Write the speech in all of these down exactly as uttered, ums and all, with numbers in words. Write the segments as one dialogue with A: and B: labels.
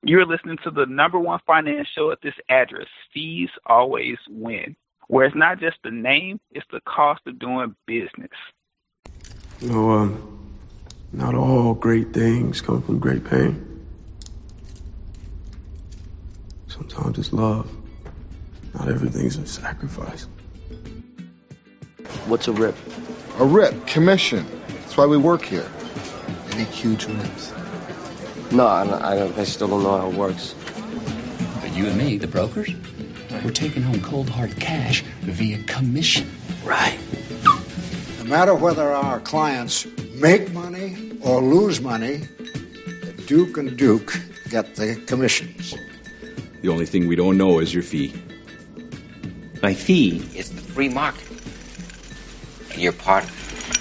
A: You're listening to the number one finance show at this address, Fees Always Win, where it's not just the name, it's the cost of doing business.
B: You know, um, not all great things come from great pain. Sometimes it's love. Not everything's a sacrifice.
C: What's a rip?
D: A rip, commission. That's why we work here. Any huge rips?
C: No, I, I, I still don't know how it works.
E: But you and me, the brokers, we're taking home cold hard cash via commission.
C: Right.
F: No matter whether our clients make money or lose money, the Duke and Duke get the commissions.
G: The only thing we don't know is your fee.
H: My fee is the free market. And you're part of it.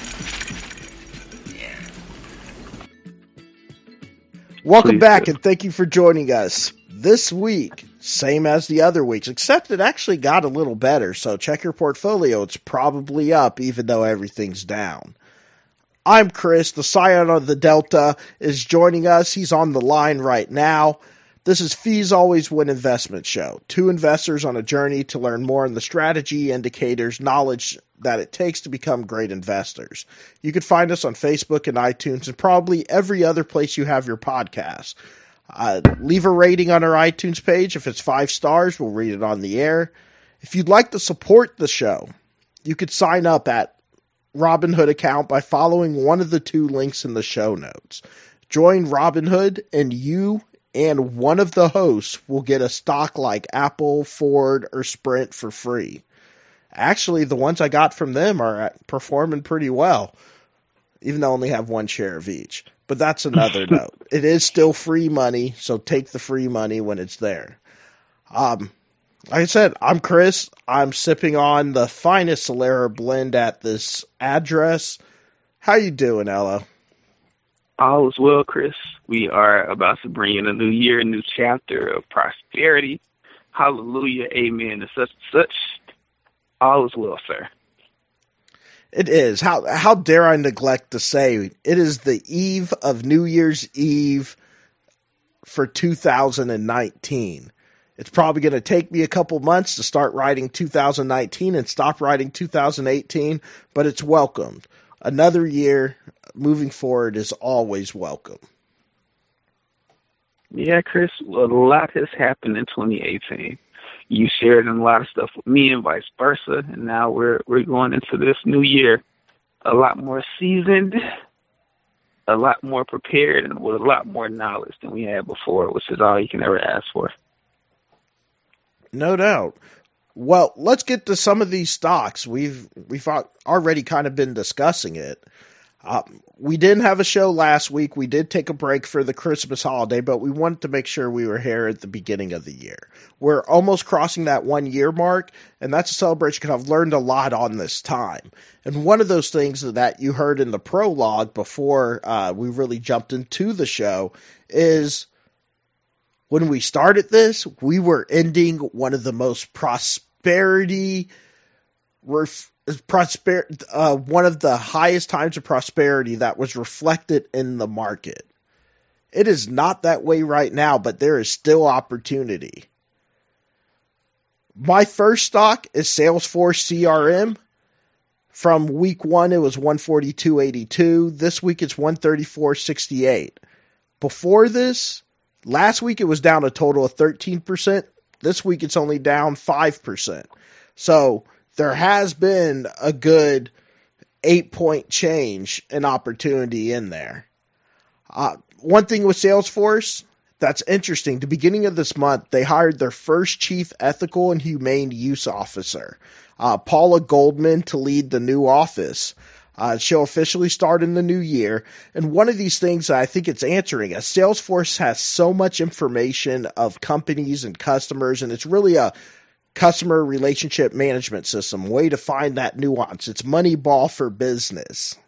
I: Welcome
A: Please
I: back,
A: do.
I: and thank you for joining us. This week, same as the other weeks, except it actually got a little better, so check your portfolio. It's probably up, even though everything's down. I'm Chris. The Scion of the Delta is joining us. He's on the line right now. This is Fees Always Win Investment Show. Two investors on a journey to learn more on the strategy, indicators, knowledge that it takes to become great investors. You can find us on Facebook and iTunes and probably every other place you have your podcast. Uh, leave a rating on our iTunes page. If it's five stars, we'll read it on the air. If you'd like to support the show, you could sign up at Robinhood account by following one of the two links in the show notes. Join Robinhood and you and one of the hosts will get a stock like Apple, Ford, or Sprint for free. Actually, the ones I got from them are performing pretty well, even though I only have one share of each. But that's another note. It is still free money, so take the free money when it's there. Um, like I said, I'm Chris. I'm sipping on the finest Solera blend at this address. How you doing, Ella?
A: All is well, Chris. We are about to bring in a new year, a new chapter of prosperity. Hallelujah, amen, and such and such. All is well, sir.
I: It is. How how dare I neglect to say it is the eve of New Year's Eve for two thousand nineteen. It's probably going to take me a couple months to start writing two thousand nineteen and stop writing two thousand eighteen, but it's welcomed. Another year moving forward is always welcome.
A: Yeah, Chris, a lot has happened in twenty eighteen. You shared a lot of stuff with me and vice versa, and now we're we're going into this new year a lot more seasoned, a lot more prepared, and with a lot more knowledge than we had before, which is all you can ever ask for.
I: No doubt. Well, let's get to some of these stocks. We've we've already kind of been discussing it. Uh, we didn't have a show last week. We did take a break for the Christmas holiday, but we wanted to make sure we were here at the beginning of the year. We're almost crossing that one year mark, and that's a celebration because I've learned a lot on this time. And one of those things that you heard in the prologue before uh, we really jumped into the show is when we started this, we were ending one of the most prosperity ref- prosper uh, one of the highest times of prosperity that was reflected in the market. It is not that way right now, but there is still opportunity. My first stock is Salesforce C R M. From week one, it was one forty-two eighty-two. This week, it's one thirty-four sixty-eight. Before this, last week, it was down a total of thirteen percent. This week, it's only down five percent. So there has been a good eight-point change in opportunity in there. Uh, one thing with Salesforce that's interesting, the beginning of this month, they hired their first chief ethical and humane use officer, uh, Paula Goldman, to lead the new office. Uh, she'll officially start in the new year. And one of these things that I think it's answering is Salesforce has so much information of companies and customers, and it's really a customer relationship management system, way to find that nuance. It's Moneyball for business.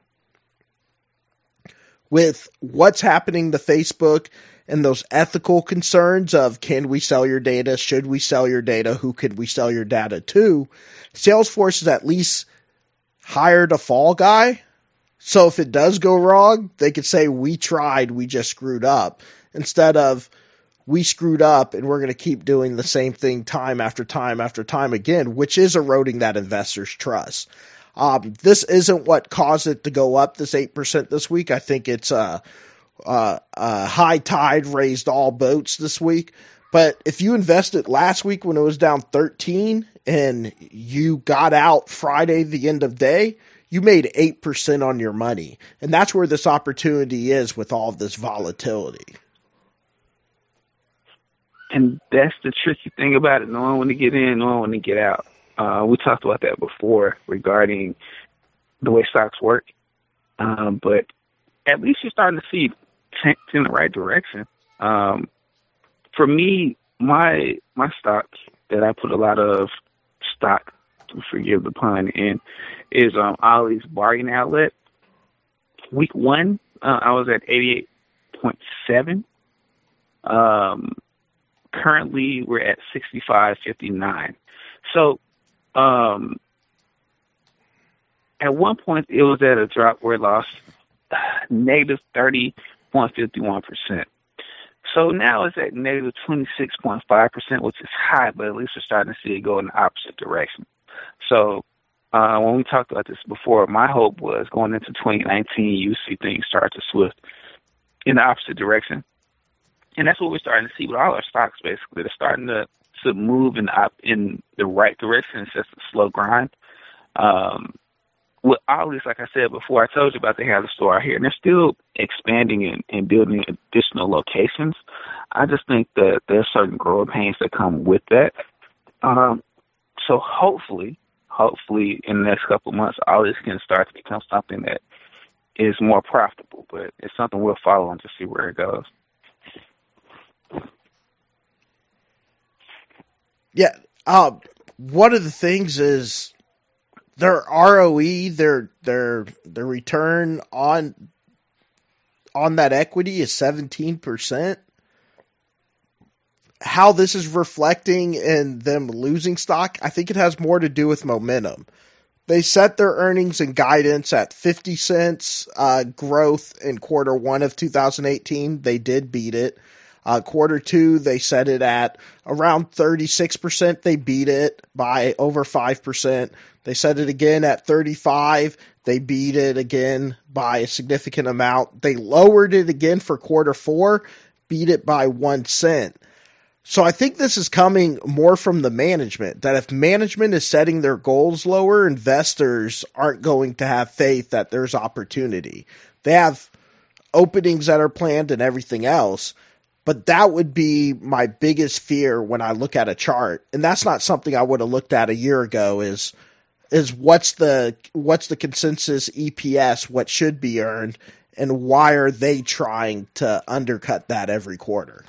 I: With what's happening to Facebook and those ethical concerns of can we sell your data, should we sell your data, who could we sell your data to, Salesforce has at least hired a fall guy. So if it does go wrong, they could say we tried, we just screwed up, instead of we screwed up and we're going to keep doing the same thing time after time after time again, which is eroding that investor's trust. Um, this isn't what caused it to go up this eight percent this week. I think it's a, a, a high tide raised all boats this week. But if you invested last week when it was down thirteen and you got out Friday, the end of day, you made eight percent on your money. And that's where this opportunity is with all of this volatility.
A: And that's the tricky thing about it, knowing when to get in, knowing when to get out. Uh, we talked about that before regarding the way stocks work. Um, but at least you're starting to see trends in the right direction. Um, for me, my my stock that I put a lot of stock, to forgive the pun, in is um, Ollie's Bargain Outlet. Week one, uh, I was at eighty-eight point seven. Um, currently, we're at sixty-five fifty-nine. So, um, at one point, it was at a drop where it lost negative thirty point five one percent. So now it's at negative twenty-six point five percent, which is high, but at least we're starting to see it go in the opposite direction. So uh, when we talked about this before, my hope was going into twenty nineteen, you see things start to swift in the opposite direction. And that's what we're starting to see with all our stocks, basically. They're starting to, to move in the, op- in the right direction. It's just a slow grind. Um, with Ollie's, like I said before, I told you about they have a store out here, and they're still expanding and, and building additional locations. I just think that there's certain growing pains that come with that. Um, so hopefully, hopefully in the next couple of months, Ollie's can start to become something that is more profitable, but it's something we'll follow and to see where it goes.
I: Yeah, uh, one of the things is their R O E, their their their return on on that equity is seventeen percent. How this is reflecting in them losing stock, I think it has more to do with momentum. They set their earnings and guidance at fifty cents uh, growth in quarter one of two thousand eighteen. They did beat it. Uh, quarter two, they set it at around thirty-six percent. They beat it by over five percent. They set it again at thirty-five. They beat it again by a significant amount. They lowered it again for quarter four, beat it by one cent. So I think this is coming more from the management, that if management is setting their goals lower, investors aren't going to have faith that there's opportunity. They have openings that are planned and everything else. But that would be my biggest fear when I look at a chart. And that's not something I would have looked at a year ago is is what's the what's the consensus E P S, what should be earned, and why are they trying to undercut that every quarter?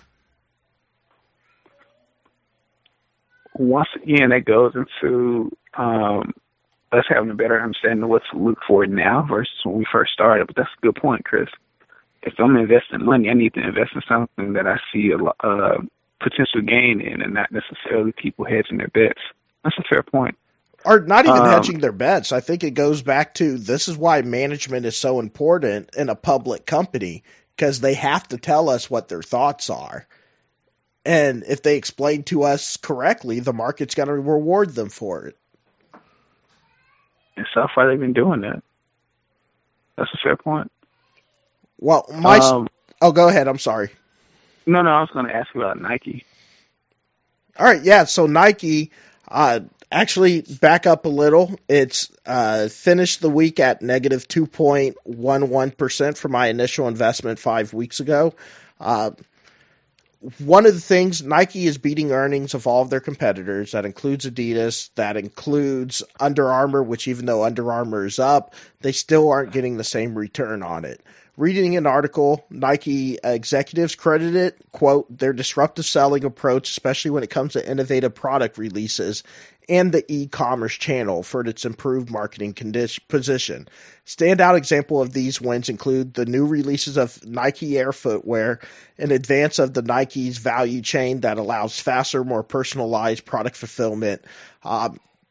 A: Once again, that goes into um, us having a better understanding of what to look for now versus when we first started. But that's a good point, Chris. If I'm investing money, I need to invest in something that I see a uh, potential gain in and not necessarily people hedging their bets. That's a fair point.
I: Or not even
A: um,
I: hedging their bets. I think it goes back to this is why management is so important in a public company, because they have to tell us what their thoughts are. And if they explain to us correctly, the market's going to reward them for it.
A: And so far they've been doing that. That's a fair point.
I: Well, my
A: um,
I: oh, go ahead. I'm sorry.
A: No, no, I was going to ask you about Nike.
I: All right, yeah. So Nike, uh, actually back up a little. It's uh, finished the week at negative two point one one percent for my initial investment five weeks ago. Uh, one of the things, Nike is beating earnings of all of their competitors. That includes Adidas. That includes Under Armour, which even though Under Armour is up, they still aren't getting the same return on it. Reading an article, Nike executives credited it, quote, their disruptive selling approach, especially when it comes to innovative product releases, and the e-commerce channel for its improved marketing condition, position. Standout example of these wins include the new releases of Nike Air footwear, in advance of the Nike's value chain that allows faster, more personalized product fulfillment. Um,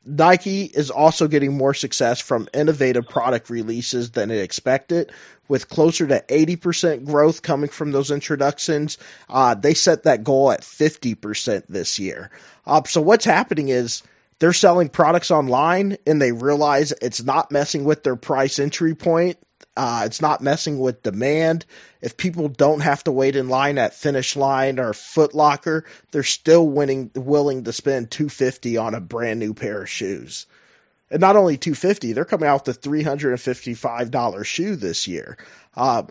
I: Nike is also getting more success from innovative product releases than it expected, with closer to eighty percent growth coming from those introductions. Uh, they set that goal at fifty percent this year. Uh, so what's happening is they're selling products online, and they realize it's not messing with their price entry point. Uh, it's not messing with demand. If people don't have to wait in line at Finish Line or Foot Locker, they're still winning, willing to spend two hundred fifty dollars on a brand new pair of shoes. And not only two hundred fifty dollars, they're coming out with a three hundred fifty-five dollars shoe this year. Um,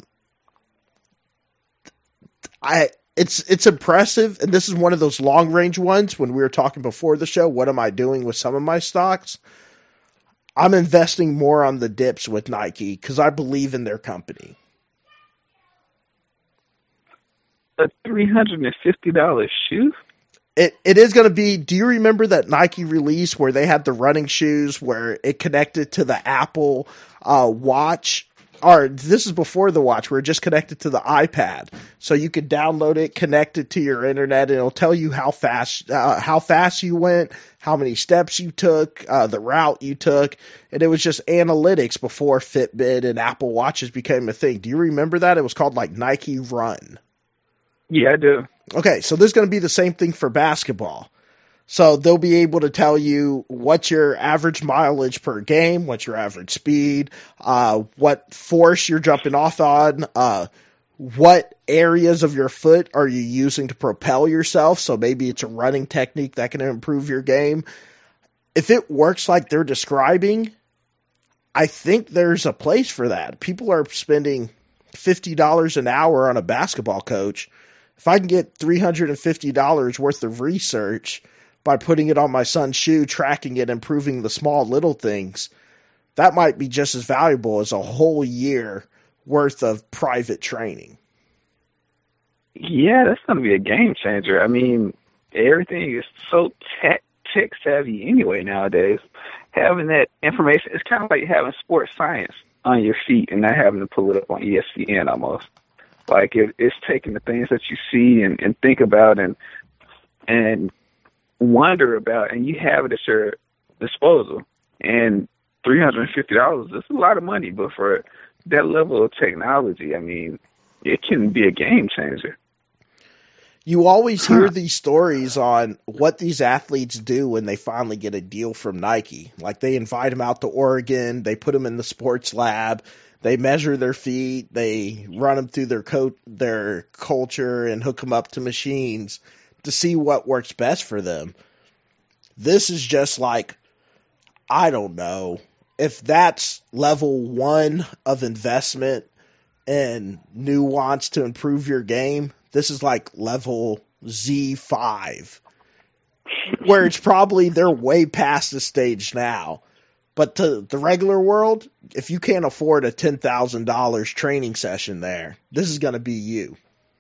I: I it's it's impressive, and this is one of those long range ones. When we were talking before the show, what am I doing with some of my stocks? I'm investing more on the dips with Nike because I believe in their company.
A: A three hundred fifty dollars shoe?
I: It It is going to be, do you remember that Nike release where they had the running shoes where it connected to the Apple uh, Watch? Or this is before the watch, where it just connected to the iPad. So you could download it, connect it to your internet, and it'll tell you how fast uh, how fast you went, how many steps you took, uh, the route you took. And it was just analytics before Fitbit and Apple Watches became a thing. Do you remember that? It was called like Nike Run.
A: Yeah, I do.
I: Okay, so this is going to be the same thing for basketball. So they'll be able to tell you what's your average mileage per game, what's your average speed, uh, what force you're jumping off on, uh, what areas of your foot are you using to propel yourself. So maybe it's a running technique that can improve your game. If it works like they're describing, I think there's a place for that. People are spending fifty dollars an hour on a basketball coach. If I can get three hundred fifty dollars worth of research by putting it on my son's shoe, tracking it, improving the small little things, that might be just as valuable as a whole year worth of private training.
A: Yeah, that's going to be a game changer. I mean, everything is so tech, tech savvy anyway nowadays. Having that information, it's kind of like having sports science on your feet and not having to pull it up on E S P N almost. Like it, it's taking the things that you see and, and think about and and wonder about, and you have it at your disposal. And three hundred fifty dollars is a lot of money, but for that level of technology, I mean, it can be a game changer.
I: You always hear these stories on what these athletes do when they finally get a deal from Nike. Like they invite them out to Oregon, they put them in the sports lab, they measure their feet, they run them through their co- their culture and hook them up to machines to see what works best for them. This is just like, I don't know, if that's level one of investment and nuance to improve your game, this is like level Z five, where it's probably they're way past the stage now. But to the regular world, if you can't afford a ten thousand dollars training session there, this is going to be you.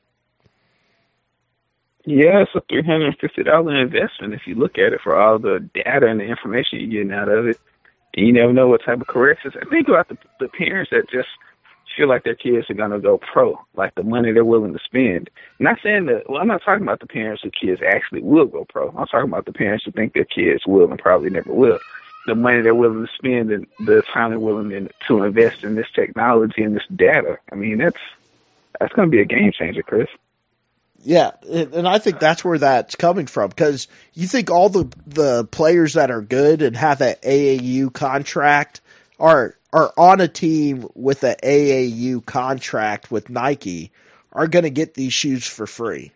A: Yeah, it's a three hundred fifty dollars investment if you look at it for all the data and the information you're getting out of it. And you never know what type of corrections. And think about the, the parents that just feel like their kids are going to go pro, like the money they're willing to spend. I'm not saying that, well, I'm not talking about the parents whose kids actually will go pro. I'm talking about the parents who think their kids will and probably never will. The money they're willing to spend and the time they're willing to invest in this technology and this data. I mean, that's that's going to be a game changer, Chris.
I: Yeah, and I think that's where that's coming from, because you think all the, the players that are good and have an A A U contract are are on a team with an A A U contract with Nike are going to get these shoes for free.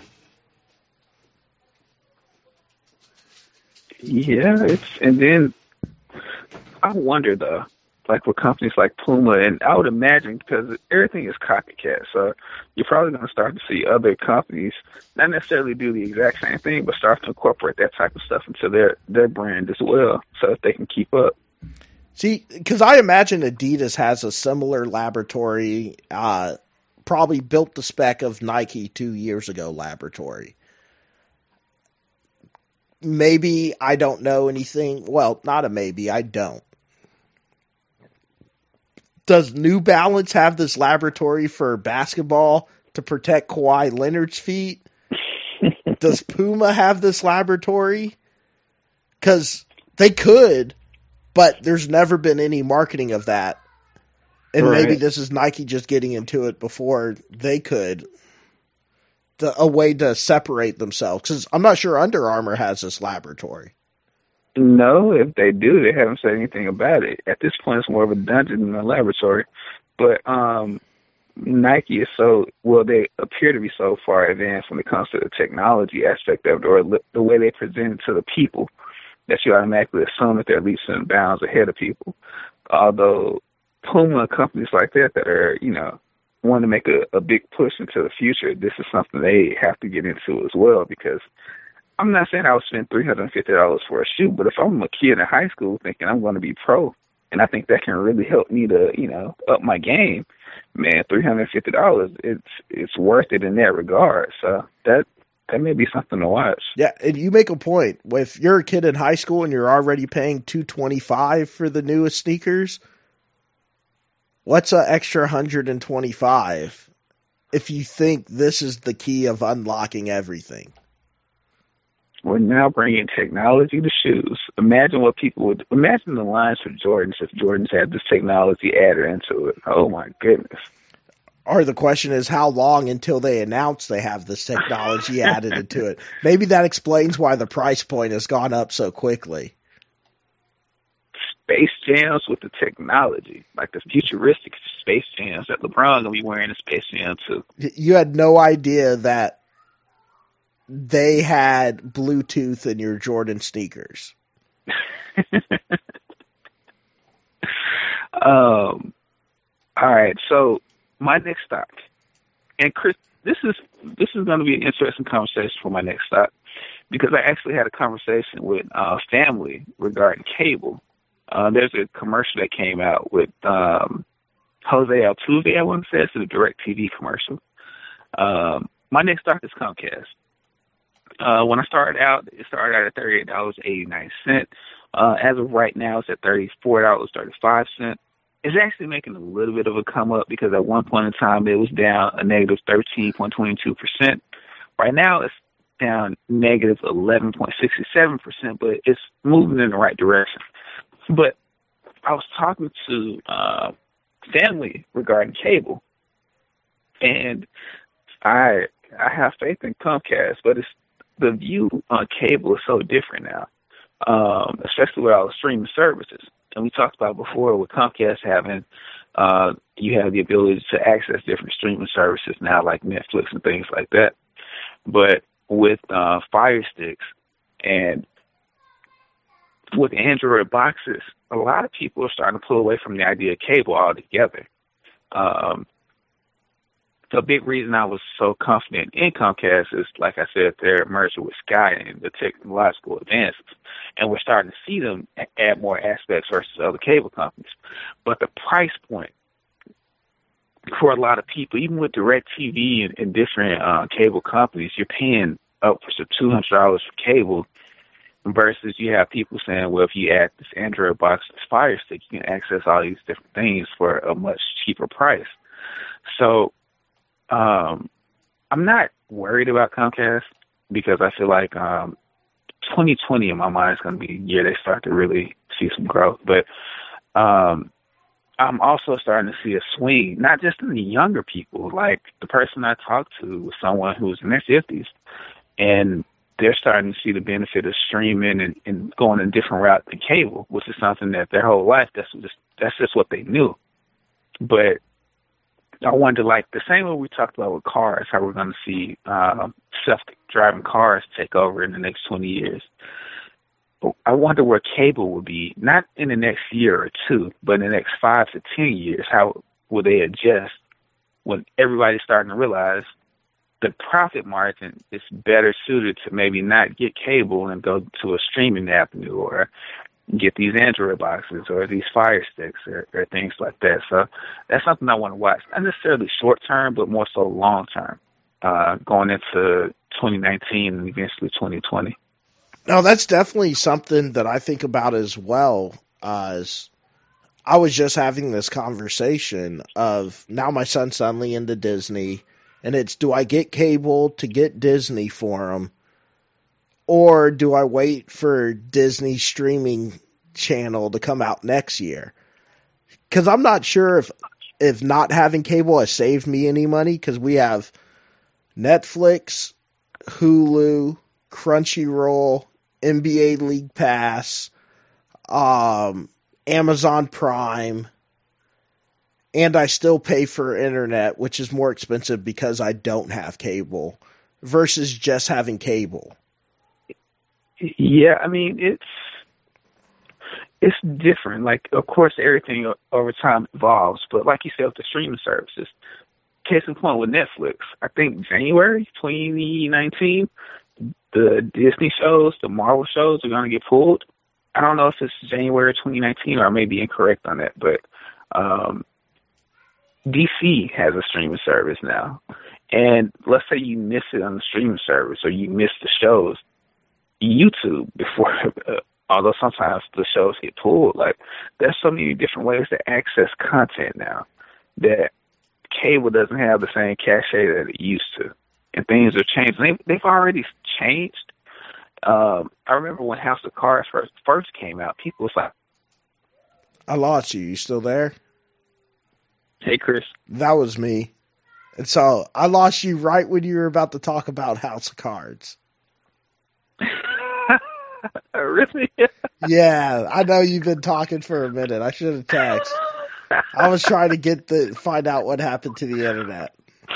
A: Yeah, it's and then I wonder though, like with companies like Puma, and I would imagine because everything is copycat, so you're probably going to start to see other companies not necessarily do the exact same thing, but start to incorporate that type of stuff into their, their brand as well, so that they can keep up.
I: See, because I imagine Adidas has a similar laboratory, uh, probably built the spec of Nike two years ago laboratory. Maybe I don't know anything. Well, not a maybe, I don't. Does New Balance have this laboratory for basketball to protect Kawhi Leonard's feet? Does Puma have this laboratory? Because They could, but there's never been any marketing of that. And
A: right.
I: maybe this is Nike just getting into it before they could. The, a way to separate themselves. Because I'm not sure Under Armour has this laboratory.
A: No, if they do, they haven't said anything about it. At this point, it's more of a dungeon than a laboratory. But um, Nike is so, well, they appear to be so far advanced when it comes to the technology aspect of it, or the way they present it to the people, that you automatically assume that they're leaps and bounds ahead of people. Although Puma and companies like that that are, you know, want to make a, a big push into the future, this is something they have to get into as well, because I'm not saying I would spend three hundred fifty dollars for a shoe, but if I'm a kid in high school thinking I'm going to be pro, and I think that can really help me to, you know, up my game, man, three hundred fifty dollars, it's it's worth it in that regard. So that that may be something to watch.
I: Yeah, and you make a point. If you're a kid in high school and you're already paying two hundred twenty-five dollars for the newest sneakers, what's an extra one hundred twenty-five dollars if you think this is the key of unlocking everything?
A: We're now bringing technology to shoes. Imagine what people would, imagine the lines for Jordans if Jordans had this technology added into it. Oh my goodness.
I: Or the question is, how long until they announce they have this technology added into it? Maybe that explains why the price point has gone up so quickly.
A: Space Jams with the technology, like the futuristic Space Jams that LeBron gonna be wearing a Space Jam too.
I: You had no idea that they had Bluetooth in your Jordan sneakers.
A: um. All right, so my next stock, and Chris, this is this is going to be an interesting conversation for my next stock, because I actually had a conversation with uh, family regarding cable. Uh, there's a commercial that came out with um, Jose Altuve, I want to say. It's a DirecTV commercial. Um, my next stock is Comcast. Uh, when I started out, it started out at thirty-eight dollars and eighty-nine cents. Uh, as of right now, it's at thirty-four dollars and thirty-five cents. It's actually making a little bit of a come up, because at one point in time, it was down a negative thirteen point two two percent. Right now, it's down negative eleven point six seven percent, but it's moving in the right direction. But I was talking to uh, family regarding cable, and I I have faith in Comcast, but it's the view on cable is so different now, um, especially with all the streaming services. And we talked about before with Comcast having, uh, you have the ability to access different streaming services now, like Netflix and things like that. But with uh, Fire Sticks and with Android boxes, a lot of people are starting to pull away from the idea of cable altogether. Um, the big reason I was so confident in Comcast is, like I said, their merger with Sky and the technological advances. And we're starting to see them add more aspects versus other cable companies. But the price point for a lot of people, even with DirecTV and, and different uh, cable companies, you're paying upwards of two hundred dollars for cable, versus you have people saying, well, if you add this Android box, this Fire Stick, you can access all these different things for a much cheaper price. So um, I'm not worried about Comcast, because I feel like um, twenty twenty in my mind is going to be the year they start to really see some growth. But um, I'm also starting to see a swing, not just in the younger people. Like the person I talked to was someone who was in their fifties, and they're starting to see the benefit of streaming and, and going a different route than cable, which is something that their whole life, that's just, that's just what they knew. But I wonder, like, the same way we talked about with cars, how we're going to see uh, self-driving cars take over in the next twenty years. I wonder where cable will be, not in the next year or two, but in the next five to ten years. How will they adjust when everybody's starting to realize the profit margin is better suited to maybe not get cable and go to a streaming avenue, or get these Android boxes or these Fire Sticks or, or things like that. So that's something I want to watch. Not necessarily short term, but more so long term, uh, going into twenty nineteen and eventually twenty twenty.
I: No, that's definitely something that I think about as well. Uh, as I was just having this conversation of, now my son's suddenly into Disney, and it's, do I get cable to get Disney for him, or do I wait for Disney streaming channel to come out next year? Because I'm not sure if if not having cable has saved me any money, because we have Netflix, Hulu, Crunchyroll, N B A League Pass, um, Amazon Prime, and I still pay for internet, which is more expensive because I don't have cable, versus just having cable.
A: Yeah, I mean, it's it's different. Like, of course, everything over time evolves, but like you said, with the streaming services, case in point with Netflix, I think January twenty nineteen, the Disney shows, the Marvel shows are going to get pulled. I don't know if it's January twenty nineteen, or I may be incorrect on that, but um, D C has a streaming service now. And let's say you miss it on the streaming service, or you miss the shows, YouTube, before, uh, although sometimes the shows get pulled, like, there's so many different ways to access content now that cable doesn't have the same cachet that it used to. And things are changing. They, they've already changed. Um, I remember when House of Cards first, first came out, people was like...
I: I lost you. You still there?
A: Hey, Chris.
I: That was me. And so I lost you right when you were about to talk about House of Cards.
A: Really?
I: Yeah, I know you've been talking for a minute. I should have texted. I was trying to get the find out what happened to the internet.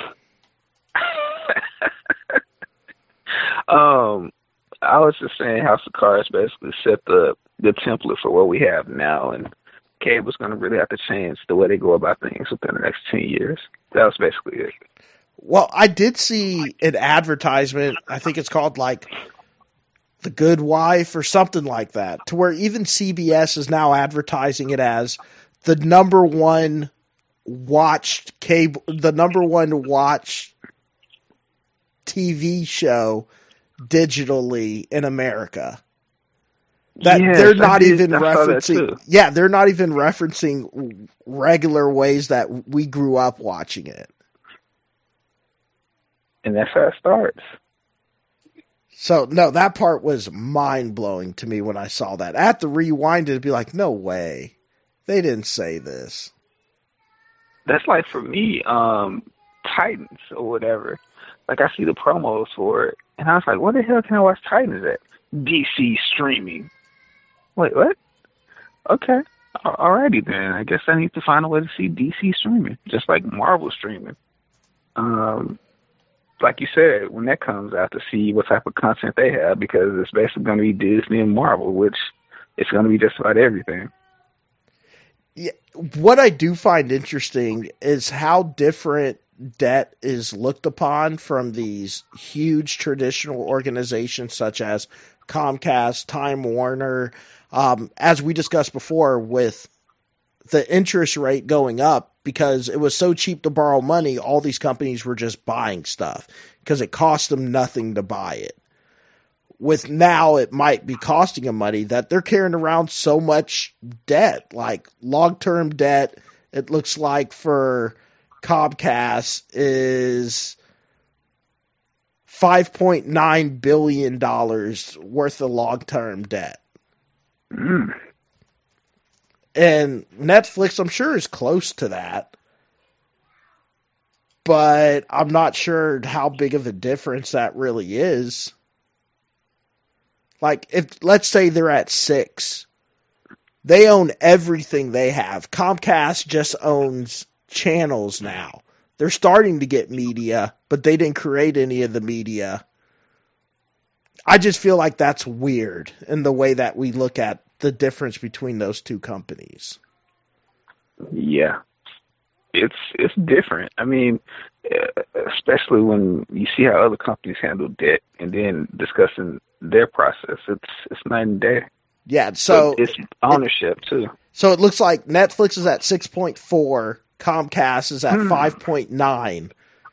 A: um, I was just saying House of Cards basically set the the template for what we have now, and cable's going to really have to change the way they go about things within the next ten years. That was basically it.
I: Well, I did see an advertisement, I think it's called like The Good Wife or something like that, to where even C B S is now advertising it as the number one watched cable, the number one watched T V show digitally in America. That
A: yes,
I: they're not
A: did,
I: even referencing. Yeah, they're not even referencing regular ways that we grew up watching it.
A: And that's how it starts.
I: So, no, that part was mind-blowing to me when I saw that. I had to rewind it and be like, no way. They didn't say this.
A: That's like, for me, um, Titans or whatever. Like, I see the promos for it, and I was like, what the hell can I watch Titans at? D C streaming. Wait, what? Okay. Alrighty then. I guess I need to find a way to see D C streaming, just like Marvel streaming. Um... Like you said, when that comes out, to see what type of content they have, because it's basically going to be Disney and Marvel, which it's going to be just about everything.
I: Yeah, what I do find interesting is how different debt is looked upon from these huge traditional organizations such as Comcast, Time Warner. Um, as we discussed before, with the interest rate going up, because it was so cheap to borrow money, all these companies were just buying stuff because it cost them nothing to buy it. With now, it might be costing them money that they're carrying around so much debt, like long-term debt. It looks like for Comcast is five point nine billion dollars worth of long-term debt.
A: Mm.
I: And Netflix, I'm sure, is close to that. But I'm not sure how big of a difference that really is. Like, if let's say they're at six. They own everything they have. Comcast just owns channels now. They're starting to get media, but they didn't create any of the media. I just feel like that's weird in the way that we look at the difference between those two companies.
A: Yeah, it's it's different. I mean, especially when you see how other companies handle debt, and then discussing their process, it's it's night and day.
I: Yeah, so
A: but it's ownership
I: it,
A: too.
I: So it looks like Netflix is at six point four, Comcast is at hmm. five point nine.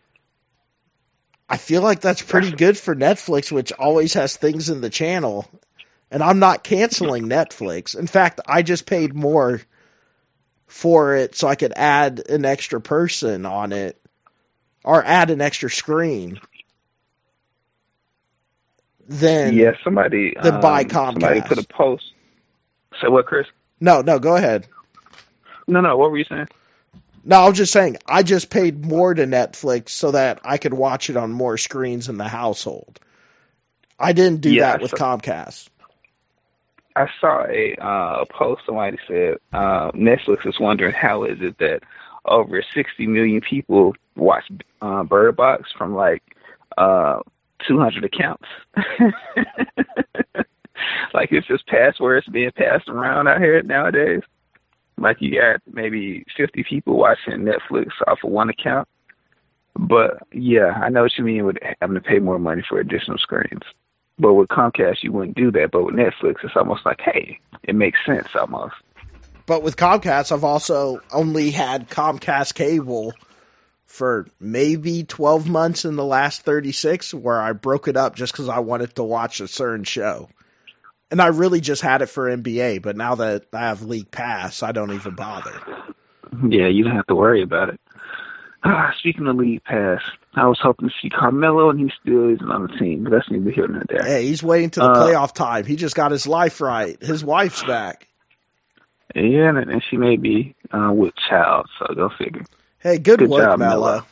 I: I feel like that's pretty good for Netflix, which always has things in the channel. And I'm not canceling Netflix. In fact, I just paid more for it so I could add an extra person on it or add an extra screen. than
A: yeah, somebody
I: than
A: um,
I: buy Comcast.
A: Somebody put a post. Say what, Chris?
I: No, no, go ahead.
A: No, no. What were you saying?
I: No, I was just saying I just paid more to Netflix so that I could watch it on more screens in the household. I didn't do
A: Yeah,
I: that with
A: so-
I: Comcast.
A: I saw a uh, post. Somebody said uh, Netflix is wondering how is it that over sixty million people watch uh, Bird Box from like uh, two hundred accounts. Like it's just passwords being passed around out here nowadays. Like you got maybe fifty people watching Netflix off of one account. But yeah, I know what you mean with having to pay more money for additional screens. But with Comcast, you wouldn't do that. But with Netflix, it's almost like, hey, it makes sense almost.
I: But with Comcast, I've also only had Comcast cable for maybe twelve months in the last thirty-six, where I broke it up just because I wanted to watch a certain show. And I really just had it for N B A, but now that I have League Pass, I don't even bother.
A: Yeah, you don't have to worry about it. Ah, speaking of League Pass, I was hoping to see Carmelo, and he still isn't on the team, but that's neither here nor there.
I: Hey, he's waiting to the
A: uh,
I: playoff time. He just got his life right. His wife's back.
A: Yeah, and, and she may be uh, with child, so go figure.
I: Hey, good,
A: Good
I: work,
A: job,
I: Melo.
A: Melo.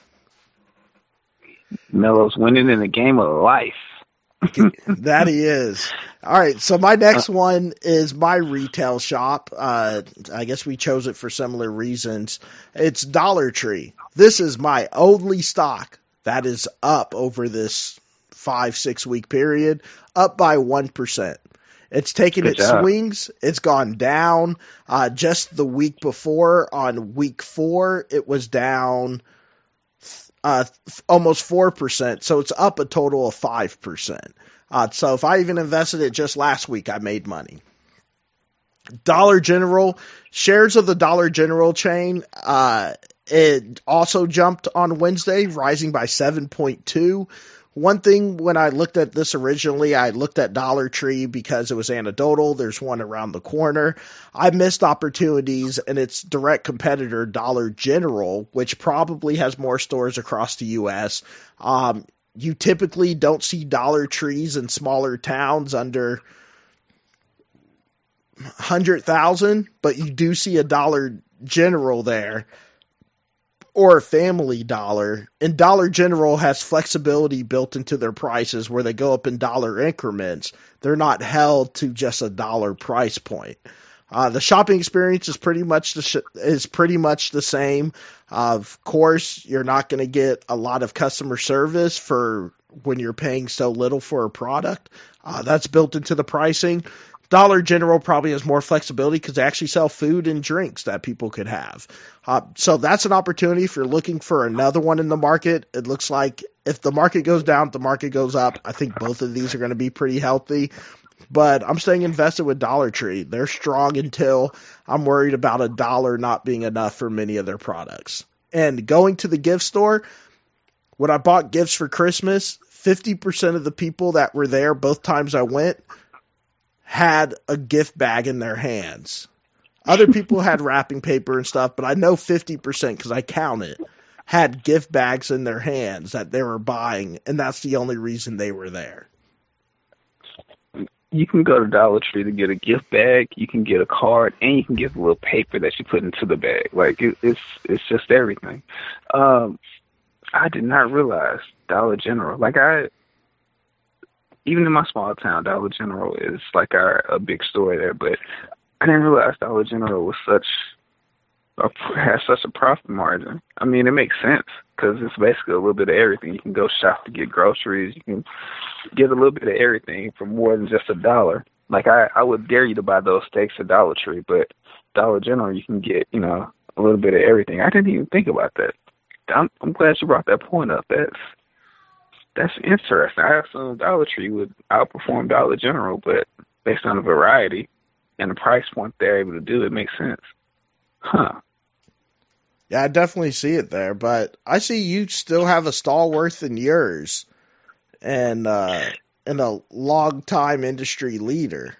A: Melo's winning in the game of life.
I: That he is. All right, so my next one is my retail shop. Uh, I guess we chose it for similar reasons. It's Dollar Tree. This is my only stock that is up over this five, six week period, up by one percent. It's taken
A: Good
I: its
A: job.
I: swings. It's gone down. Uh, just the week before, on week four, it was down uh, almost four percent. So it's up a total of five percent. Uh, so if I even invested it just last week, I made money. Dollar General, shares of the Dollar General chain, uh, it also jumped on Wednesday, rising by seven point two. One thing, when I looked at this originally, I looked at Dollar Tree because it was anecdotal. There's one around the corner. I missed opportunities in its direct competitor, Dollar General, which probably has more stores across the U S. Um, you typically don't see Dollar Trees in smaller towns under one hundred thousand, but you do see a Dollar General there, or a Family Dollar. And Dollar General has flexibility built into their prices where they go up in dollar increments. They're not held to just a dollar price point. Uh, the shopping experience is pretty much the sh- is pretty much the same. Uh, of course, you're not going to get a lot of customer service for when you're paying so little for a product. Uh, that's built into the pricing. Dollar General probably has more flexibility because they actually sell food and drinks that people could have. Uh, so that's an opportunity if you're looking for another one in the market. It looks like if the market goes down, the market goes up. I think both of these are going to be pretty healthy. But I'm staying invested with Dollar Tree. They're strong until I'm worried about a dollar not being enough for many of their products. And going to the gift store, when I bought gifts for Christmas, fifty percent of the people that were there both times I went had a gift bag in their hands. Other people had wrapping paper and stuff, but I know fifty percent, because I count it, had gift bags in their hands that they were buying, and that's the only reason they were there.
A: You can go to Dollar Tree to get a gift bag, you can get a card, and you can get a little paper that you put into the bag. Like, it, it's it's just everything. Um, I did not realize Dollar General, like I, even in my small town, Dollar General is like our a big store there, but I didn't realize Dollar General was such a, has such a profit margin. I mean, it makes sense because it's basically a little bit of everything. You can go shop to get groceries. You can get a little bit of everything for more than just a dollar. Like, I, I would dare you to buy those steaks at Dollar Tree, but Dollar General, you can get, you know, a little bit of everything. I didn't even think about that. I'm, I'm glad you brought that point up. That's That's interesting. I assumed Dollar Tree would outperform Dollar General, but based on the variety and the price point they're able to do, it makes sense. Huh.
I: Yeah, I definitely see it there, but I see you still have a stalwart in yours and uh, and a long-time industry leader.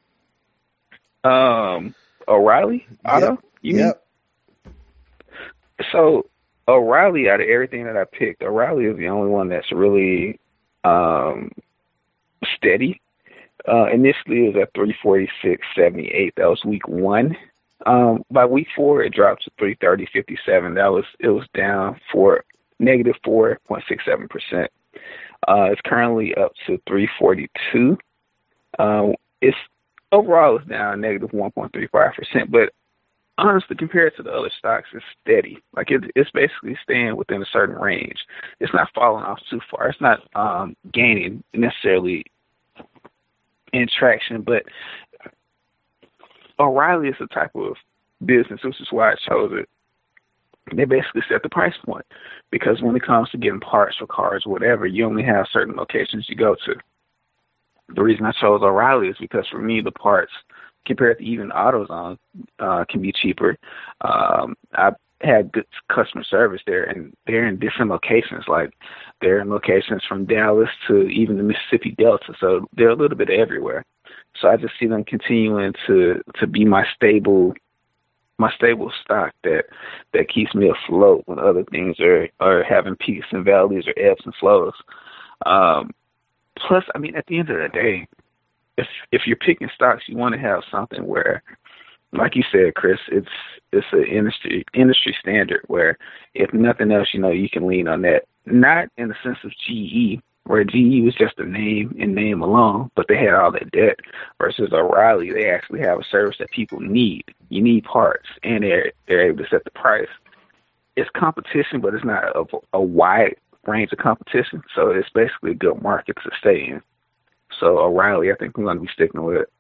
A: Um, O'Reilly Auto?
I: Yep.
A: You
I: yep.
A: mean? So, O'Reilly, out of everything that I picked, O'Reilly is the only one that's really um, steady. Uh, initially, it was at three forty-six seventy-eight. That was week one. Um, by week four, it dropped to three thirty fifty-seven. That was it was down for negative four point six seven percent. Uh, it's currently up to three forty-two. Uh, it's overall it's down negative one point three five percent, but honestly, compared to the other stocks, it's steady. Like it, it's basically staying within a certain range. It's not falling off too far. It's not um, gaining necessarily in traction, but O'Reilly is the type of business, which is why I chose it. They basically set the price point because when it comes to getting parts for cars or whatever, you only have certain locations you go to. The reason I chose O'Reilly is because for me, the parts compared to even AutoZone uh, can be cheaper. Um, I've had good customer service there, and they're in different locations. Like they're in locations from Dallas to even the Mississippi Delta, so they're a little bit everywhere. So I just see them continuing to to be my stable, my stable stock that that keeps me afloat when other things are are having peaks and valleys or ebbs and flows. Um, plus, I mean, at the end of the day, if if you're picking stocks, you want to have something where, like you said, Chris, it's it's an industry industry standard where if nothing else, you know, you can lean on that. Not in the sense of G E, where G E was just a name and name alone, but they had all that debt. Versus O'Reilly, they actually have a service that people need. You need parts, and they're they're able to set the price. It's competition, but it's not a, a wide range of competition. So it's basically a good market to stay in. So O'Reilly, I think I'm going to be sticking with it.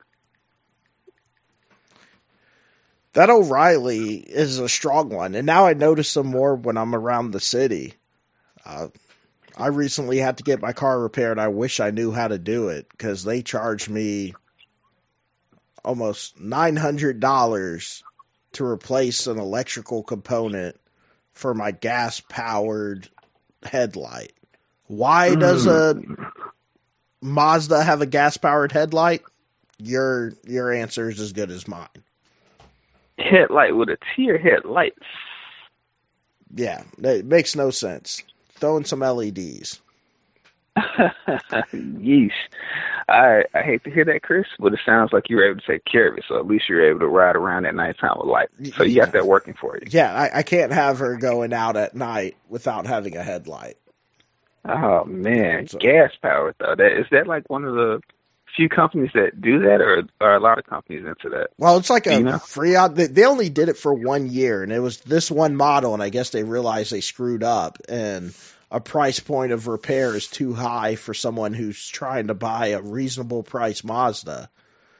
I: That O'Reilly is a strong one, and now I notice them more when I'm around the city. Uh, I recently had to get my car repaired. I wish I knew how to do it because they charged me almost nine hundred dollars to replace an electrical component for my gas-powered headlight. Why mm. does a Mazda have a gas-powered headlight? Your your answer is as good as mine.
A: Headlight with a T or headlights?
I: Yeah, it makes no sense. Throwing some L E Ds.
A: Yeesh. I I hate to hear that, Chris, but it sounds like you were able to take care of it, so at least you're able to ride around at nighttime with light. So you got that working for you.
I: Yeah, I, I can't have her going out at night without having a headlight.
A: Oh, man.
I: So,
A: gas powered, though. That, is that like one of the few companies that do that, or are a lot of companies into that?
I: Well, it's like
A: do
I: a
A: you know?
I: free out. They, they only did it for one year, and it was this one model, and I guess they realized they screwed up, and a price point of repair is too high for someone who's trying to buy a reasonable price Mazda.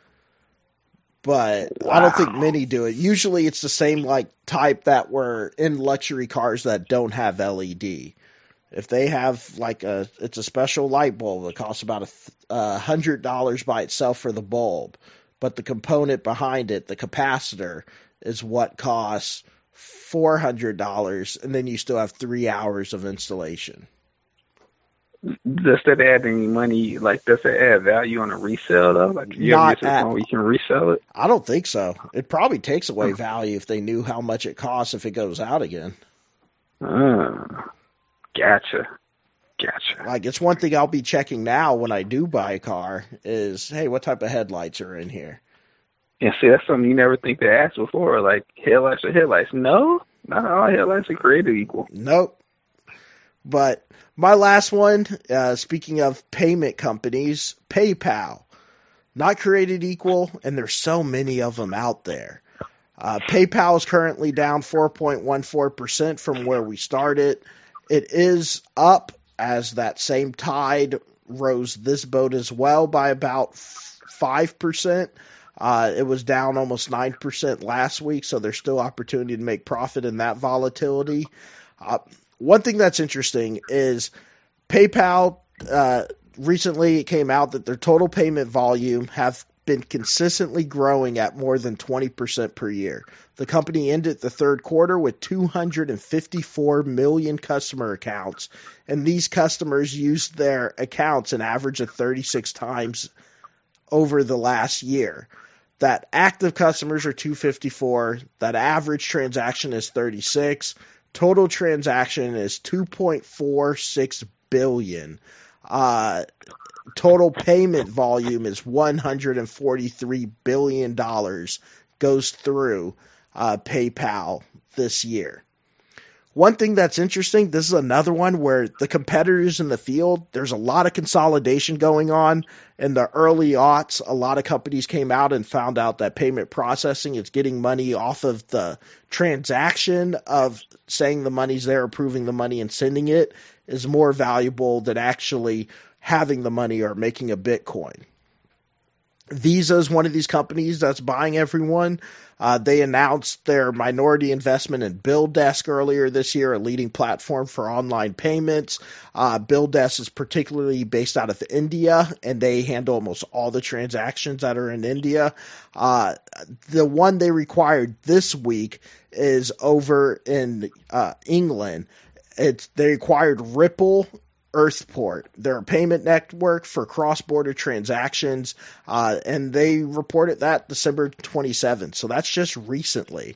I: But wow. I don't think many do it. Usually it's the same like type that were in luxury cars that don't have L E D. If they have like a, it's a special light bulb that costs about a uh, hundred dollars by itself for the bulb, but the component behind it, the capacitor, is what costs four hundred dollars, and then you still have three hours of installation.
A: Does that add any money? Like, does it add value on a resale though? Like, you
I: Not
A: have a where you can resell it?
I: I don't think so. It probably takes away value if they knew how much it costs if it goes out again.
A: Uh, gotcha. Gotcha.
I: Like, it's one thing I'll be checking now when I do buy a car is, hey, what type of headlights are in here?
A: Yeah, see, that's something you never think to ask before. Like, headlights are headlights. No, not all headlights are created equal.
I: Nope. But my last one, uh, speaking of payment companies, PayPal. Not created equal, and there's so many of them out there. Uh, PayPal is currently down four point one four percent from where we started. It is up as that same tide rose this boat as well by about five percent. Uh, it was down almost nine percent last week, so there's still opportunity to make profit in that volatility. Uh, one thing that's interesting is PayPal, uh, recently it came out that their total payment volume have been consistently growing at more than twenty percent per year. The company ended the third quarter with two hundred fifty-four million customer accounts, and these customers used their accounts an average of thirty-six times over the last year. That active customers are two hundred fifty-four. That average transaction is thirty-six. Total transaction is two point four six billion. Uh, total payment volume is one hundred forty-three billion dollars goes through uh, PayPal this year. One thing that's interesting, this is another one where the competitors in the field, there's a lot of consolidation going on. In the early aughts, a lot of companies came out and found out that payment processing is getting money off of the transaction of saying the money's there, approving the money, and sending it is more valuable than actually having the money or making a Bitcoin. Visa is one of these companies that's buying everyone. Uh, they announced their minority investment in BillDesk earlier this year, a leading platform for online payments. Uh, BillDesk is particularly based out of India, and they handle almost all the transactions that are in India. Uh, the one they required this week is over in uh, England. It's they required Ripple Earthport. They're a payment network for cross-border transactions, uh, and they reported that December twenty-seventh. So that's just recently.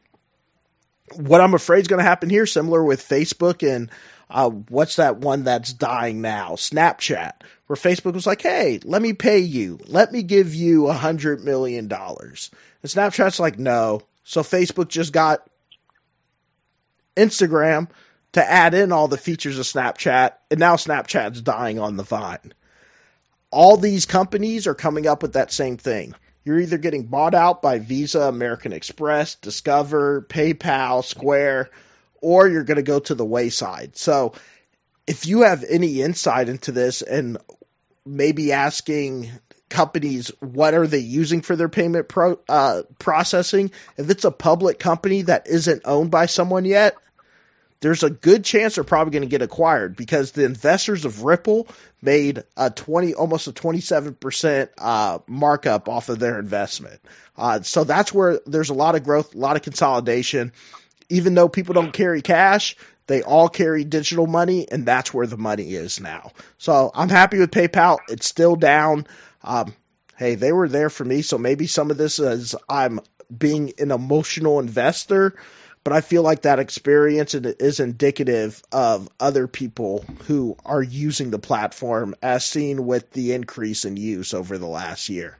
I: What I'm afraid is going to happen here, similar with Facebook and uh, what's that one that's dying now? Snapchat, where Facebook was like, hey, let me pay you. Let me give you one hundred million dollars. And Snapchat's like, no. So Facebook just got Instagram to add in all the features of Snapchat, and now Snapchat's dying on the vine. All these companies are coming up with that same thing. You're either getting bought out by Visa, American Express, Discover, PayPal, Square, or you're going to go to the wayside. So if you have any insight into this and maybe asking companies what are they using for their payment pro, uh, processing, if it's a public company that isn't owned by someone yet, there's a good chance they're probably going to get acquired because the investors of Ripple made a twenty, almost a twenty-seven percent uh, markup off of their investment. Uh, so that's where there's a lot of growth, a lot of consolidation. Even though people don't carry cash, they all carry digital money, and that's where the money is now. So I'm happy with PayPal. It's still down. Um, hey, they were there for me, so maybe some of this is I'm being an emotional investor. But I feel like that experience is indicative of other people who are using the platform as seen with the increase in use over the last year.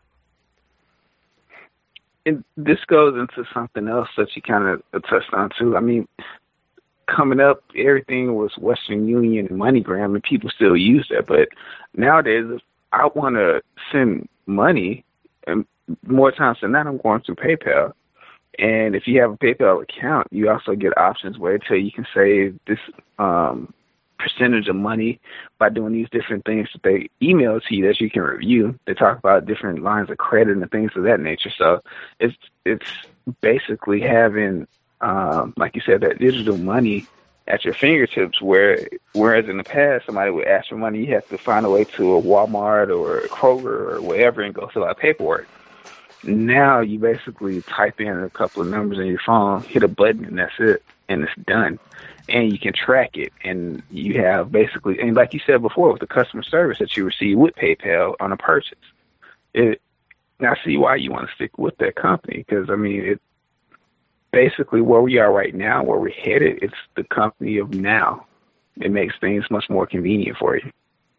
A: And this goes into something else that you kind of touched on too. I mean, coming up, everything was Western Union and MoneyGram, and people still use that. But nowadays, if I want to send money, and more times than not, I'm going through PayPal. And if you have a PayPal account, you also get options where it tell you can save this um, percentage of money by doing these different things that they email to you that you can review. They talk about different lines of credit and things of that nature. So it's it's basically having, um, like you said, that digital money at your fingertips. Where whereas in the past, somebody would ask for money, you have to find a way to a Walmart or a Kroger or wherever and go fill out paperwork. Now you basically type in a couple of numbers on your phone, hit a button, and that's it, and it's done. And you can track it, and you have basically, and like you said before, with the customer service that you receive with PayPal on a purchase. It, now, I see why you want to stick with that company, because, I mean, it basically where we are right now, where we're headed, it's the company of now. It makes things much more convenient for you.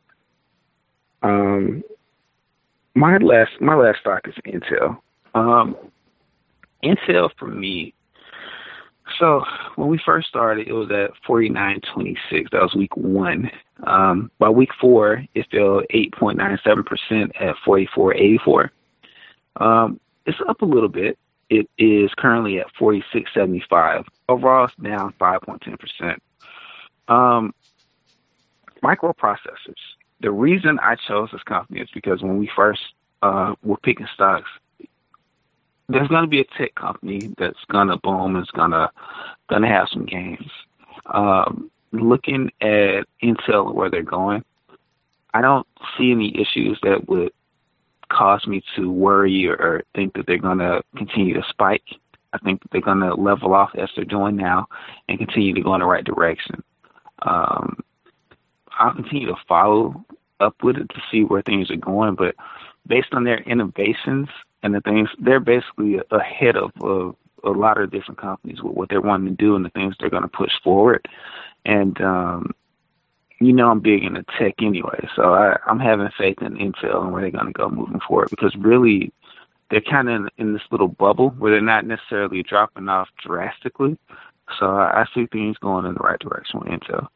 A: Um. My last my last stock is Intel. Um, Intel for me. So when we first started, it was at forty-nine twenty-six. That was week one. Um, by week four, it fell eight point nine seven percent at forty-four eighty-four. Um, it's up a little bit. It is currently at forty-six seventy-five. Overall, it's down five point one zero percent. Um, microprocessors. The reason I chose this company is because when we first uh, were picking stocks, there's going to be a tech company that's going to boom, is going to going to have some gains. Um, looking at Intel and where they're going, I don't see any issues that would cause me to worry or, or think that they're going to continue to spike. I think that they're going to level off as they're doing now and continue to go in the right direction. Um, I'll continue to follow up with it to see where things are going, but based on their innovations and the things, they're basically ahead of uh, a lot of different companies with what they're wanting to do and the things they're going to push forward. And um, you know I'm big into tech anyway, so I, I'm having faith in Intel and where they're going to go moving forward, because really they're kind of in, in this little bubble where they're not necessarily dropping off drastically. So I, I see things going in the right direction with Intel.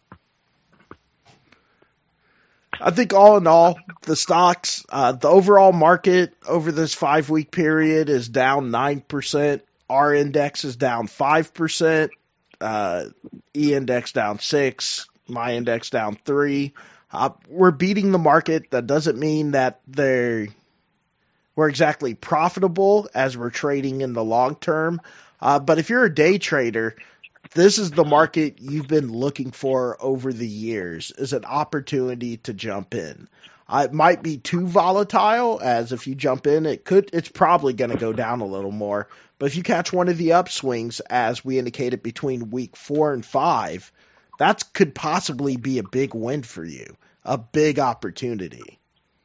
I: I think all in all, the stocks, uh, the overall market over this five-week period is down nine percent. Our index is down five percent. Uh, E-index down six. My index down three. Uh, we're beating the market. That doesn't mean that they're, we're exactly profitable as we're trading in the long term. Uh, but if you're a day trader, this is the market you've been looking for over the years, is an opportunity to jump in. Uh, it might be too volatile, as if you jump in, it could, it's probably going to go down a little more. But if you catch one of the upswings, as we indicated between week four and five, that could possibly be a big win for you, a big opportunity.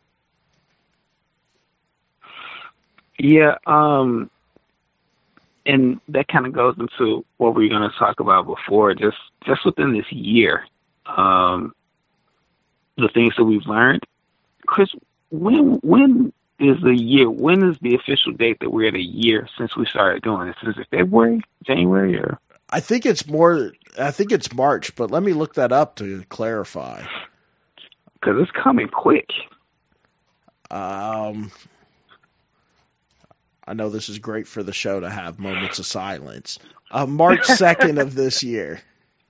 A: Yeah, um, and that kind of goes into what we were going to talk about before, just just within this year, um, the things that we've learned. Chris, when when is the year? When is the official date that we're at a year since we started doing this? Is it February, January, or?
I: I think it's more. I think it's March, but let me look that up to clarify.
A: Because it's coming quick.
I: Um. I know this is great for the show to have moments of silence. Uh, March second of this year.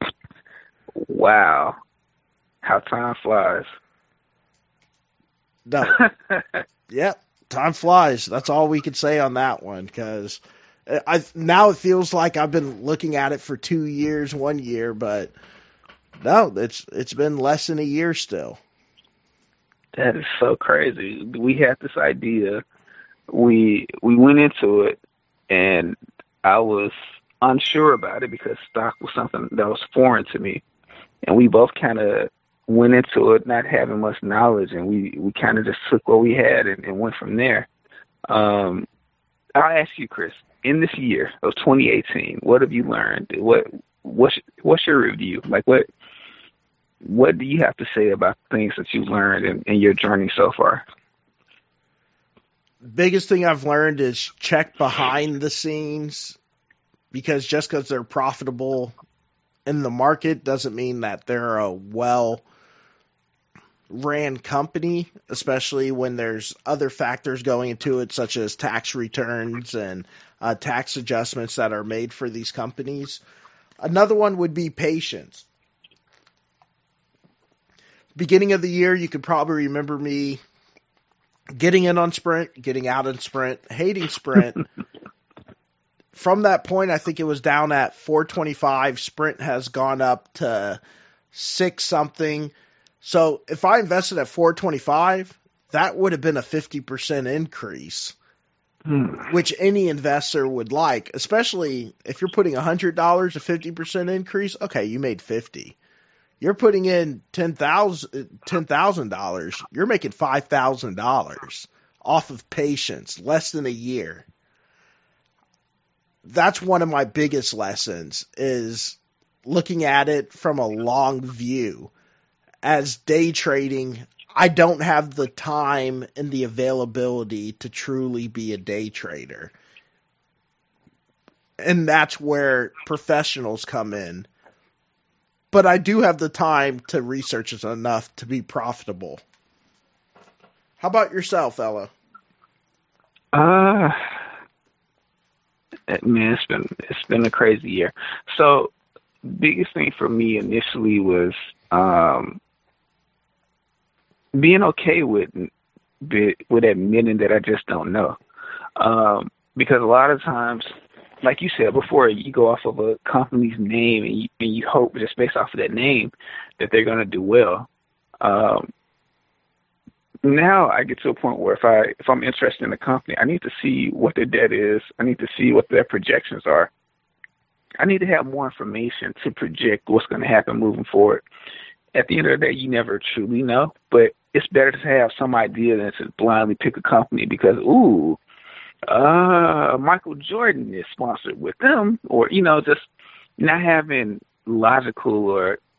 A: Wow. How time flies.
I: No. Yep, time flies. That's all we can say on that one, because I now it feels like I've been looking at it for two years, one year, but no, it's it's been less than a year still.
A: That is so crazy. We had this idea. We we went into it, and I was unsure about it because stock was something that was foreign to me. And we both kind of went into it not having much knowledge, and we, we kind of just took what we had and, and went from there. Um, I'll ask you, Chris, in this year of twenty eighteen, what have you learned? What what's, what's your review? Like, what what do you have to say about things that you've learned in, in your journey so far?
I: Biggest thing I've learned is check behind the scenes, because just because they're profitable in the market doesn't mean that they're a well ran company, especially when there's other factors going into it, such as tax returns and uh, tax adjustments that are made for these companies. Another one would be patience. Beginning of the year, you could probably remember me getting in on Sprint, getting out on Sprint, hating Sprint. From that point, I think it was down at four twenty-five. Sprint has gone up to six something. So if I invested at four twenty-five, that would have been a fifty percent increase, hmm. which any investor would like, especially if you're putting one hundred dollars, a fifty percent increase. Okay, you made fifty. You're putting in ten thousand dollars. You're making five thousand dollars off of patience, less than a year. That's one of my biggest lessons, is looking at it from a long view. As day trading, I don't have the time and the availability to truly be a day trader. And that's where professionals come in. But I do have the time to research it enough to be profitable. How about yourself, Ella?
A: Uh, man, it's been it's been a crazy year. So, biggest thing for me initially was um, being okay with with admitting that I just don't know, um, because a lot of times, like you said before, you go off of a company's name and you, and you hope just based off of that name that they're going to do well. Um, now I get to a point where if I if I'm interested in a company, I need to see what their debt is. I need to see what their projections are. I need to have more information to project what's going to happen moving forward. At the end of the day, you never truly know, but it's better to have some idea than to blindly pick a company because, ooh, uh, Michael Jordan is sponsored with them, or, you know, just not having logical or